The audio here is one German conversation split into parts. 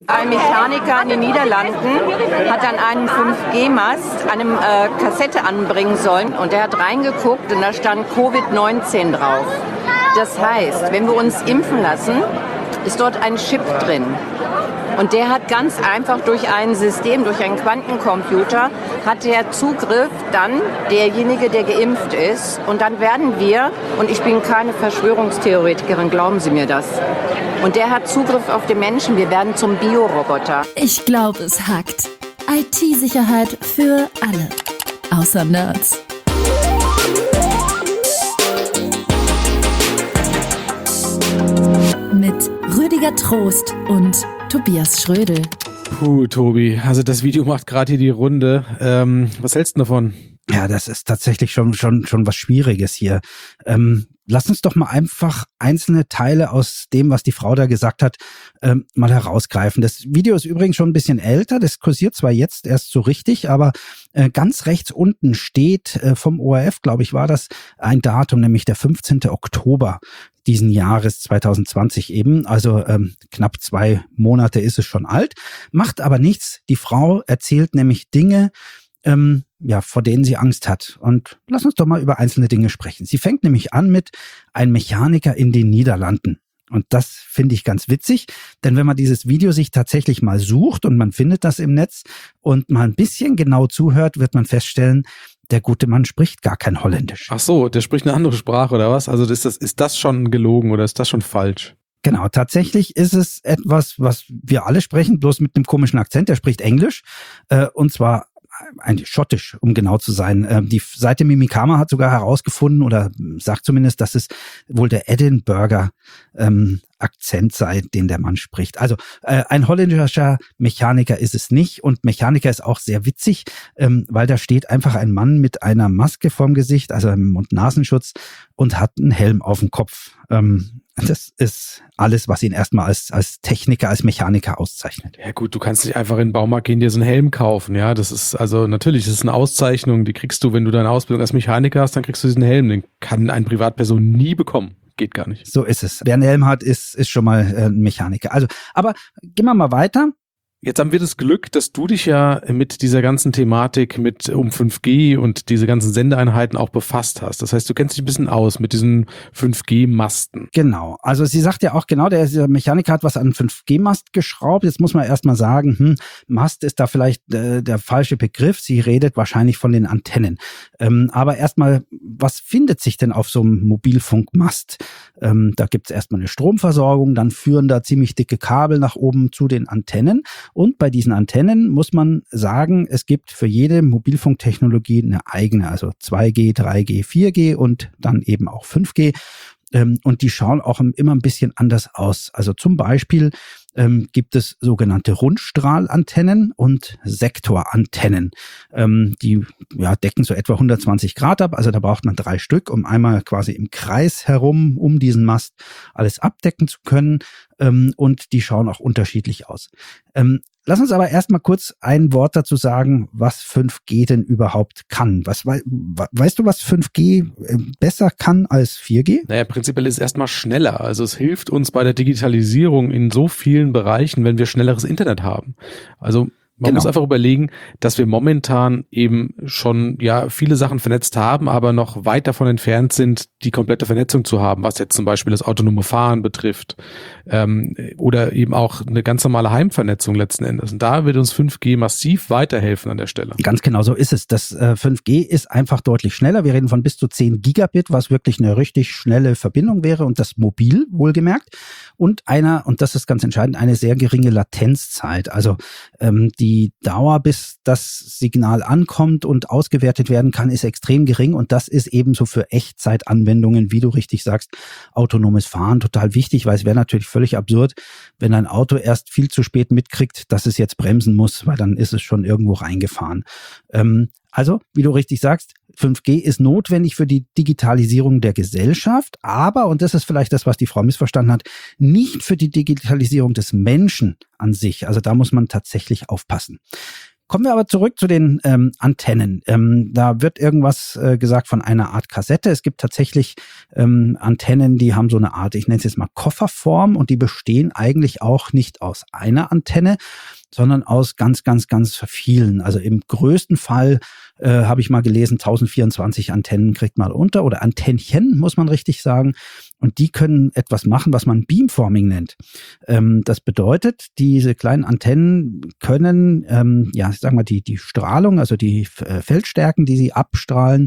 Ein Mechaniker in den Niederlanden hat an einem 5G-Mast eine Kassette anbringen sollen und der hat reingeguckt und da stand Covid-19 drauf. Das heißt, wenn wir uns impfen lassen, ist dort ein Chip drin. Und der hat ganz einfach durch ein System, durch einen Quantencomputer, hat der Zugriff dann, derjenige, der geimpft ist. Und dann werden wir, und ich bin keine Verschwörungstheoretikerin, glauben Sie mir das. Und der hat Zugriff auf den Menschen, wir werden zum Bioroboter. Ich glaube, es hackt. IT-Sicherheit für alle. Außer Nerds. Mit Rüdiger Trost und Tobias Schrödel. Puh, Tobi, also das Video macht gerade hier die Runde. Was hältst du davon? Ja, das ist tatsächlich schon was Schwieriges hier. Lass uns doch mal einfach einzelne Teile aus dem, was die Frau da gesagt hat, mal herausgreifen. Das Video ist übrigens schon ein bisschen älter, das kursiert zwar jetzt erst so richtig, aber ganz rechts unten steht vom ORF, glaube ich, war das ein Datum, nämlich der 15. Oktober diesen Jahres 2020 eben, also knapp 2 Monate ist es schon alt, macht aber nichts. Die Frau erzählt nämlich Dinge, vor denen sie Angst hat. Und lass uns doch mal über einzelne Dinge sprechen. Sie fängt nämlich an mit einem Mechaniker in den Niederlanden. Und das finde ich ganz witzig, denn wenn man dieses Video sich tatsächlich mal sucht und man findet das im Netz und mal ein bisschen genau zuhört, wird man feststellen, der gute Mann spricht gar kein Holländisch. Ach so, der spricht eine andere Sprache oder was? Also ist das schon gelogen oder ist das schon falsch? Genau, tatsächlich ist es etwas, was wir alle sprechen, bloß mit einem komischen Akzent. Der spricht Englisch und zwar eigentlich schottisch, um genau zu sein. Die Seite Mimikama hat sogar herausgefunden oder sagt zumindest, dass es wohl der Edinburgher Akzent sei, den der Mann spricht. Also ein holländischer Mechaniker ist es nicht und Mechaniker ist auch sehr witzig, weil da steht einfach ein Mann mit einer Maske vorm Gesicht, also einem Mund-Nasenschutz und hat einen Helm auf dem Kopf. Das ist alles, was ihn erstmal als Techniker, als Mechaniker auszeichnet. Ja gut, du kannst nicht einfach in den Baumarkt gehen, dir so einen Helm kaufen, ja, das ist also natürlich, das ist eine Auszeichnung, die kriegst du, wenn du deine Ausbildung als Mechaniker hast, dann kriegst du diesen Helm, den kann eine Privatperson nie bekommen. Geht gar nicht. So ist es. Wer einen Helm hat, ist schon mal ein Mechaniker. Also, aber gehen wir mal weiter. Jetzt haben wir das Glück, dass du dich ja mit dieser ganzen Thematik um 5G und diese ganzen Sendeeinheiten auch befasst hast. Das heißt, du kennst dich ein bisschen aus mit diesen 5G-Masten. Genau. Also sie sagt ja auch genau, der Mechaniker hat was an 5G-Mast geschraubt. Jetzt muss man erstmal sagen, Mast ist da vielleicht der falsche Begriff. Sie redet wahrscheinlich von den Antennen. Aber erstmal, was findet sich denn auf so einem Mobilfunkmast? Da gibt es erstmal eine Stromversorgung, dann führen da ziemlich dicke Kabel nach oben zu den Antennen. Und bei diesen Antennen muss man sagen, es gibt für jede Mobilfunktechnologie eine eigene, also 2G, 3G, 4G und dann eben auch 5G. Und die schauen auch immer ein bisschen anders aus. Also zum Beispiel gibt es sogenannte Rundstrahlantennen und Sektorantennen. Die decken so etwa 120 Grad ab. Also da braucht man 3 Stück, um einmal quasi im Kreis herum um diesen Mast alles abdecken zu können. Und die schauen auch unterschiedlich aus. Lass uns aber erstmal kurz ein Wort dazu sagen, was 5G denn überhaupt kann. Weißt du, was 5G besser kann als 4G? Naja, prinzipiell ist es erstmal schneller. Also es hilft uns bei der Digitalisierung in so vielen Bereichen, wenn wir schnelleres Internet haben. Also man muss einfach überlegen, dass wir momentan eben schon viele Sachen vernetzt haben, aber noch weit davon entfernt sind, die komplette Vernetzung zu haben, was jetzt zum Beispiel das autonome Fahren betrifft oder eben auch eine ganz normale Heimvernetzung letzten Endes. Und da wird uns 5G massiv weiterhelfen an der Stelle. Ganz genau so ist es. Das 5G ist einfach deutlich schneller. Wir reden von bis zu 10 Gigabit, was wirklich eine richtig schnelle Verbindung wäre und das mobil wohlgemerkt. Und das ist ganz entscheidend, eine sehr geringe Latenzzeit. Also die Dauer, bis das Signal ankommt und ausgewertet werden kann, ist extrem gering und das ist ebenso für Echtzeitanwendungen, wie du richtig sagst, autonomes Fahren total wichtig, weil es wäre natürlich völlig absurd, wenn ein Auto erst viel zu spät mitkriegt, dass es jetzt bremsen muss, weil dann ist es schon irgendwo reingefahren. Also, wie du richtig sagst, 5G ist notwendig für die Digitalisierung der Gesellschaft, aber, und das ist vielleicht das, was die Frau missverstanden hat, nicht für die Digitalisierung des Menschen an sich. Also da muss man tatsächlich aufpassen. Kommen wir aber zurück zu den Antennen. Da wird irgendwas gesagt von einer Art Kassette. Es gibt tatsächlich Antennen, die haben so eine Art, ich nenne es jetzt mal Kofferform, und die bestehen eigentlich auch nicht aus einer Antenne, sondern aus ganz, ganz, ganz vielen. Also im größten Fall habe ich mal gelesen, 1024 Antennen kriegt man unter, oder Antennchen, muss man richtig sagen. Und die können etwas machen, was man Beamforming nennt. Das bedeutet, diese kleinen Antennen können, ich sag mal, die Strahlung, also die Feldstärken, die sie abstrahlen,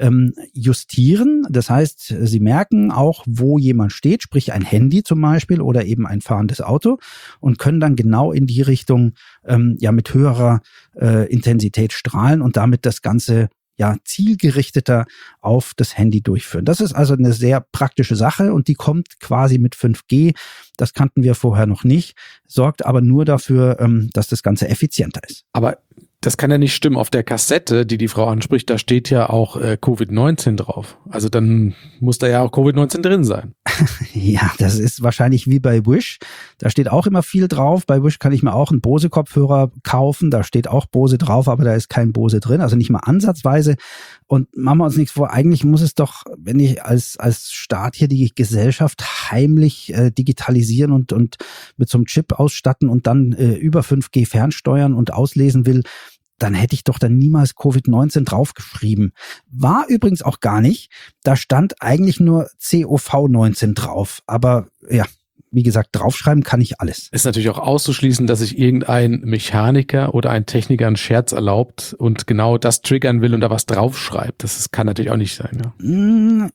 justieren. Das heißt, sie merken auch, wo jemand steht, sprich ein Handy zum Beispiel oder eben ein fahrendes Auto, und können dann genau in die Richtung mit höherer Intensität strahlen und damit das Ganze zielgerichteter auf das Handy durchführen. Das ist also eine sehr praktische Sache, und die kommt quasi mit 5G. Das kannten wir vorher noch nicht, sorgt aber nur dafür, dass das Ganze effizienter ist. Aber das kann ja nicht stimmen. Auf der Kassette, die Frau anspricht, da steht ja auch Covid-19 drauf. Also dann muss da ja auch Covid-19 drin sein. Ja, das ist wahrscheinlich wie bei Wish. Da steht auch immer viel drauf. Bei Wish kann ich mir auch einen Bose-Kopfhörer kaufen. Da steht auch Bose drauf, aber da ist kein Bose drin. Also nicht mal ansatzweise. Und machen wir uns nichts vor. Eigentlich muss es doch, wenn ich als Staat hier die Gesellschaft heimlich digitalisieren und mit so einem Chip ausstatten und dann über 5G fernsteuern und auslesen will, dann hätte ich doch dann niemals Covid-19 draufgeschrieben. War übrigens auch gar nicht. Da stand eigentlich nur COV-19 drauf. Aber ja, wie gesagt, draufschreiben kann ich alles. Ist natürlich auch auszuschließen, dass sich irgendein Mechaniker oder ein Techniker einen Scherz erlaubt und genau das triggern will und da was draufschreibt. Das kann natürlich auch nicht sein. Ja.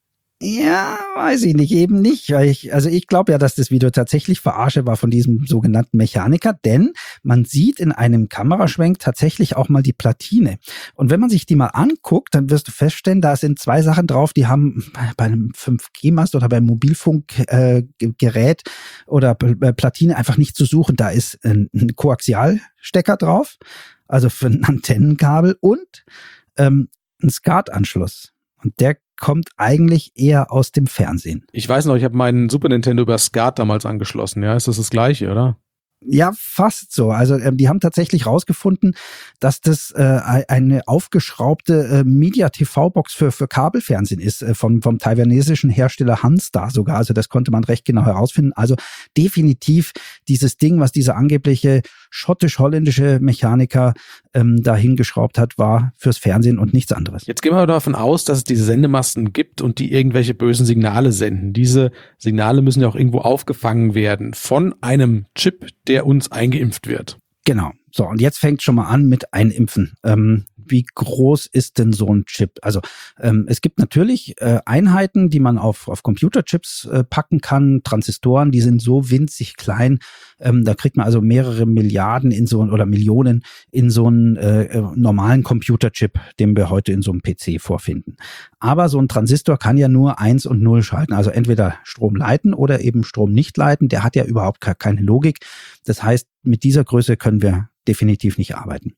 Ja, weiß ich nicht, eben nicht. Ich glaube ja, dass das Video tatsächlich Verarsche war von diesem sogenannten Mechaniker, denn man sieht in einem Kameraschwenk tatsächlich auch mal die Platine. Und wenn man sich die mal anguckt, dann wirst du feststellen, da sind zwei Sachen drauf, die haben bei einem 5G-Mast oder beim Mobilfunkgerät oder Platine einfach nicht zu suchen. Da ist ein Koaxialstecker drauf, also für ein Antennenkabel, und ein SCART-Anschluss. Und der kommt eigentlich eher aus dem Fernsehen. Ich weiß noch, ich habe meinen Super Nintendo über SCART damals angeschlossen. Ja, ist das Gleiche, oder? Ja, fast so. Also die haben tatsächlich rausgefunden, dass das eine aufgeschraubte Media-TV-Box für Kabelfernsehen ist, vom taiwanesischen Hersteller Hanstar sogar. Also das konnte man recht genau herausfinden. Also definitiv dieses Ding, was dieser angebliche schottisch-holländische Mechaniker da hingeschraubt hat, war fürs Fernsehen und nichts anderes. Jetzt gehen wir davon aus, dass es diese Sendemasten gibt und die irgendwelche bösen Signale senden. Diese Signale müssen ja auch irgendwo aufgefangen werden von einem Chip, der uns eingeimpft wird. Genau. So, und jetzt fängt schon mal an mit Einimpfen. Wie groß ist denn so ein Chip? Also es gibt natürlich Einheiten, die man auf Computerchips packen kann, Transistoren, die sind so winzig klein, da kriegt man also mehrere Milliarden oder Millionen in so einen normalen Computerchip, den wir heute in so einem PC vorfinden. Aber so ein Transistor kann ja nur 1 und 0 schalten, also entweder Strom leiten oder eben Strom nicht leiten. Der hat ja überhaupt keine Logik. Das heißt, mit dieser Größe können wir definitiv nicht arbeiten.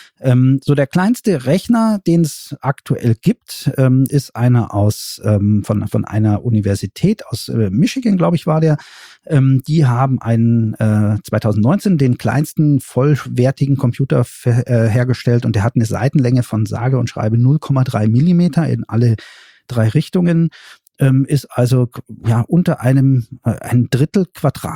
So der kleinste Rechner, den es aktuell gibt, ist einer von einer Universität aus Michigan, glaube ich, war der. Die haben 2019 den kleinsten vollwertigen Computer hergestellt, und der hat eine Seitenlänge von sage und schreibe 0,3 Millimeter in alle 3 Richtungen. Ist also unter ein Drittel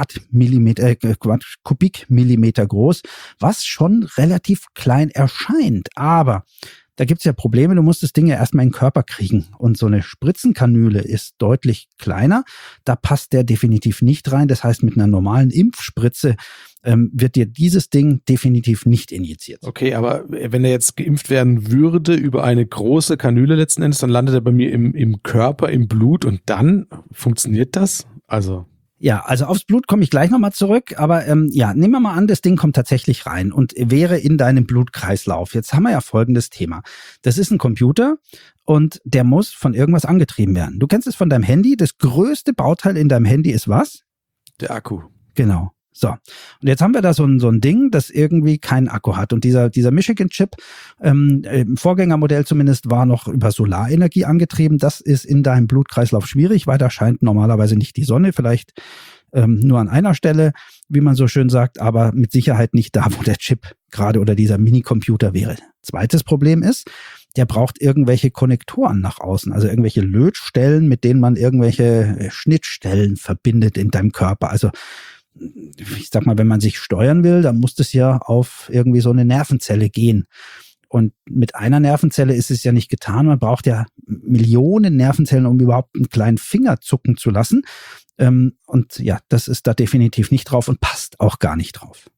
Kubikmillimeter groß, was schon relativ klein erscheint. Aber da gibt's ja Probleme, du musst das Ding ja erstmal in den Körper kriegen. Und so eine Spritzenkanüle ist deutlich kleiner. Da passt der definitiv nicht rein. Das heißt, mit einer normalen Impfspritze wird dir dieses Ding definitiv nicht injiziert. Okay, aber wenn er jetzt geimpft werden würde über eine große Kanüle letzten Endes, dann landet er bei mir im Körper, im Blut, und dann funktioniert das? Also aufs Blut komme ich gleich nochmal zurück, aber nehmen wir mal an, das Ding kommt tatsächlich rein und wäre in deinem Blutkreislauf. Jetzt haben wir ja folgendes Thema. Das ist ein Computer und der muss von irgendwas angetrieben werden. Du kennst es von deinem Handy. Das größte Bauteil in deinem Handy ist was? Der Akku. Genau. So, und jetzt haben wir da so ein Ding, das irgendwie keinen Akku hat. Und dieser Michigan-Chip, im Vorgängermodell zumindest, war noch über Solarenergie angetrieben. Das ist in deinem Blutkreislauf schwierig, weil da scheint normalerweise nicht die Sonne. Vielleicht nur an einer Stelle, wie man so schön sagt, aber mit Sicherheit nicht da, wo der Chip gerade oder dieser Minicomputer wäre. Zweites Problem ist, der braucht irgendwelche Konnektoren nach außen, also irgendwelche Lötstellen, mit denen man irgendwelche Schnittstellen verbindet in deinem Körper. Also ich sag mal, wenn man sich steuern will, dann muss das ja auf irgendwie so eine Nervenzelle gehen. Und mit einer Nervenzelle ist es ja nicht getan. Man braucht ja Millionen Nervenzellen, um überhaupt einen kleinen Finger zucken zu lassen. Und ja, das ist da definitiv nicht drauf und passt auch gar nicht drauf.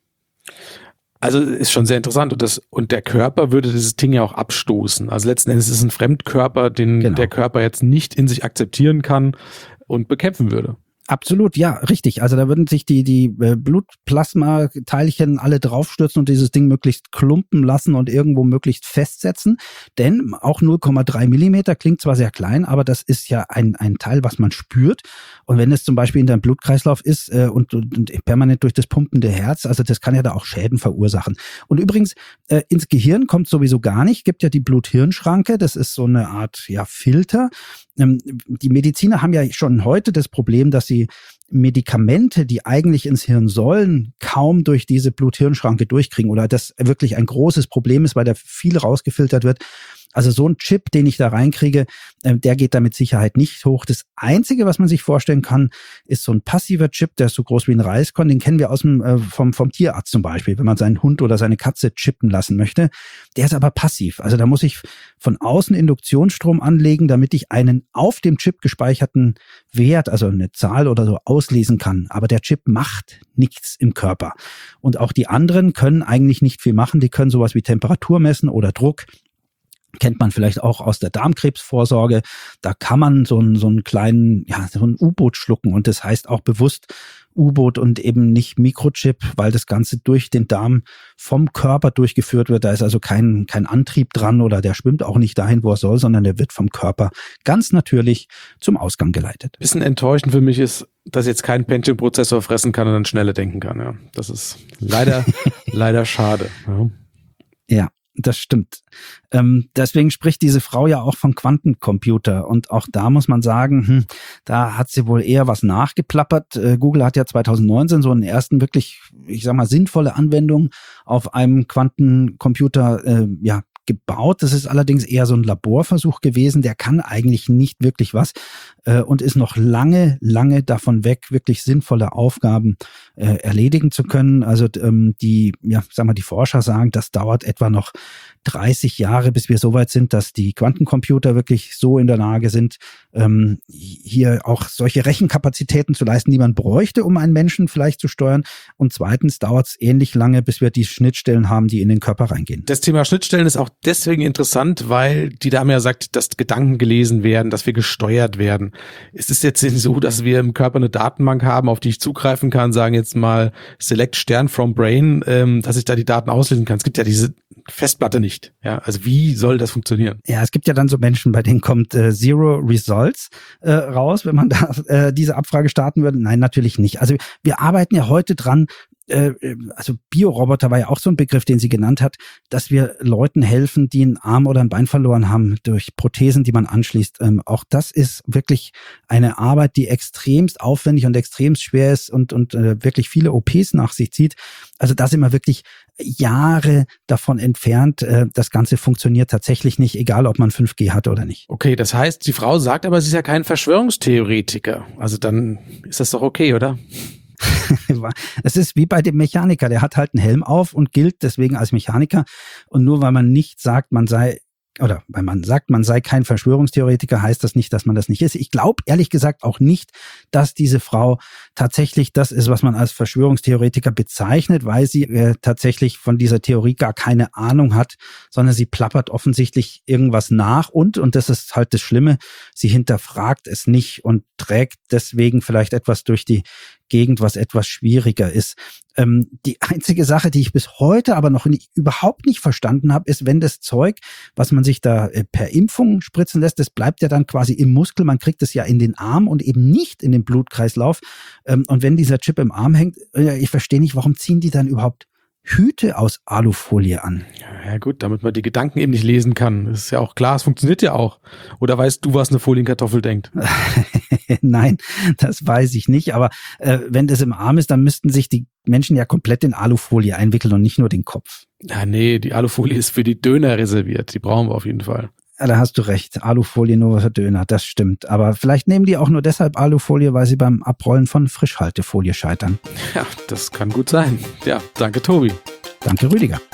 Also ist schon sehr interessant und der Körper würde dieses Ding ja auch abstoßen. Also letzten Endes ist es ein Fremdkörper, den der Körper jetzt nicht in sich akzeptieren kann und bekämpfen würde. Absolut, ja, richtig. Also da würden sich die Blutplasma-Teilchen alle draufstürzen und dieses Ding möglichst klumpen lassen und irgendwo möglichst festsetzen. Denn auch 0,3 Millimeter klingt zwar sehr klein, aber das ist ja ein Teil, was man spürt. Und wenn es zum Beispiel in deinem Blutkreislauf ist und permanent durch das pumpende Herz, also das kann ja da auch Schäden verursachen. Und übrigens, ins Gehirn kommt sowieso gar nicht. Gibt ja die Blut-Hirn-Schranke, das ist so eine Art Filter. Die Mediziner haben ja schon heute das Problem, dass sie Medikamente, die eigentlich ins Hirn sollen, kaum durch diese Blut-Hirn-Schranke durchkriegen oder das wirklich ein großes Problem ist, weil da viel rausgefiltert wird. Also so ein Chip, den ich da reinkriege, der geht da mit Sicherheit nicht hoch. Das Einzige, was man sich vorstellen kann, ist so ein passiver Chip, der ist so groß wie ein Reiskorn. Den kennen wir aus vom Tierarzt zum Beispiel, wenn man seinen Hund oder seine Katze chippen lassen möchte. Der ist aber passiv. Also da muss ich von außen Induktionsstrom anlegen, damit ich einen auf dem Chip gespeicherten Wert, also eine Zahl oder so, auslesen kann. Aber der Chip macht nichts im Körper. Und auch die anderen können eigentlich nicht viel machen. Die können sowas wie Temperatur messen oder Druck. Kennt man vielleicht auch aus der Darmkrebsvorsorge. Da kann man so einen kleinen, so ein U-Boot schlucken und das heißt auch bewusst U-Boot und eben nicht Mikrochip, weil das Ganze durch den Darm vom Körper durchgeführt wird. Da ist also kein Antrieb dran oder der schwimmt auch nicht dahin, wo er soll, sondern der wird vom Körper ganz natürlich zum Ausgang geleitet. Bisschen enttäuschend für mich ist, dass jetzt kein Pentium-Prozessor fressen kann und dann schneller denken kann. Ja, das ist leider schade. Ja. Das stimmt. Deswegen spricht diese Frau ja auch von Quantencomputer. Und auch da muss man sagen, da hat sie wohl eher was nachgeplappert. Google hat ja 2019 so einen ersten wirklich, ich sag mal, sinnvolle Anwendung auf einem Quantencomputer gebaut. Das ist allerdings eher so ein Laborversuch gewesen. Der kann eigentlich nicht wirklich was und ist noch lange davon weg, wirklich sinnvolle Aufgaben erledigen zu können. Also die Forscher sagen, das dauert etwa noch 30 Jahre, bis wir so weit sind, dass die Quantencomputer wirklich so in der Lage sind, hier auch solche Rechenkapazitäten zu leisten, die man bräuchte, um einen Menschen vielleicht zu steuern. Und zweitens dauert es ähnlich lange, bis wir die Schnittstellen haben, die in den Körper reingehen. Das Thema Schnittstellen ist auch deswegen interessant, weil die Dame ja sagt, dass Gedanken gelesen werden, dass wir gesteuert werden. Ist es jetzt so, dass wir im Körper eine Datenbank haben, auf die ich zugreifen kann, sagen jetzt mal Select Stern from Brain, dass ich da die Daten auslesen kann? Es gibt ja diese Festplatte nicht. Ja, also wie soll das funktionieren? Ja, es gibt ja dann so Menschen, bei denen kommt Zero Results raus, wenn man da diese Abfrage starten würde. Nein, natürlich nicht. Also wir arbeiten ja heute dran, also Bioroboter war ja auch so ein Begriff, den sie genannt hat, dass wir Leuten helfen, die einen Arm oder ein Bein verloren haben durch Prothesen, die man anschließt. Auch das ist wirklich eine Arbeit, die extremst aufwendig und extremst schwer ist und wirklich viele OPs nach sich zieht. Also da sind wir wirklich Jahre davon entfernt. Das Ganze funktioniert tatsächlich nicht, egal ob man 5G hat oder nicht. Okay, das heißt, die Frau sagt aber, sie ist ja kein Verschwörungstheoretiker. Also dann ist das doch okay, oder? Es ist wie bei dem Mechaniker, der hat halt einen Helm auf und gilt deswegen als Mechaniker. Und nur weil man nicht sagt, man sei kein Verschwörungstheoretiker, heißt das nicht, dass man das nicht ist. Ich glaube ehrlich gesagt auch nicht, dass diese Frau tatsächlich das ist, was man als Verschwörungstheoretiker bezeichnet, weil sie tatsächlich von dieser Theorie gar keine Ahnung hat, sondern sie plappert offensichtlich irgendwas nach und das ist halt das Schlimme, sie hinterfragt es nicht und trägt deswegen vielleicht etwas durch die Gegend, was etwas schwieriger ist. Die einzige Sache, die ich bis heute aber noch überhaupt nicht verstanden habe, ist, wenn das Zeug, was man sich da per Impfung spritzen lässt, das bleibt ja dann quasi im Muskel, man kriegt es ja in den Arm und eben nicht in den Blutkreislauf. Und wenn dieser Chip im Arm hängt, ich verstehe nicht, warum ziehen die dann überhaupt Hüte aus Alufolie an. Ja gut, damit man die Gedanken eben nicht lesen kann. Das ist ja auch klar, es funktioniert ja auch. Oder weißt du, was eine Folienkartoffel denkt? Nein, das weiß ich nicht. Aber wenn das im Arm ist, dann müssten sich die Menschen ja komplett in Alufolie einwickeln und nicht nur den Kopf. Ja, nee, die Alufolie ist für die Döner reserviert. Die brauchen wir auf jeden Fall. Ja, da hast du recht. Alufolie nur für Döner, das stimmt. Aber vielleicht nehmen die auch nur deshalb Alufolie, weil sie beim Abrollen von Frischhaltefolie scheitern. Ja, das kann gut sein. Ja, danke Tobi. Danke Rüdiger.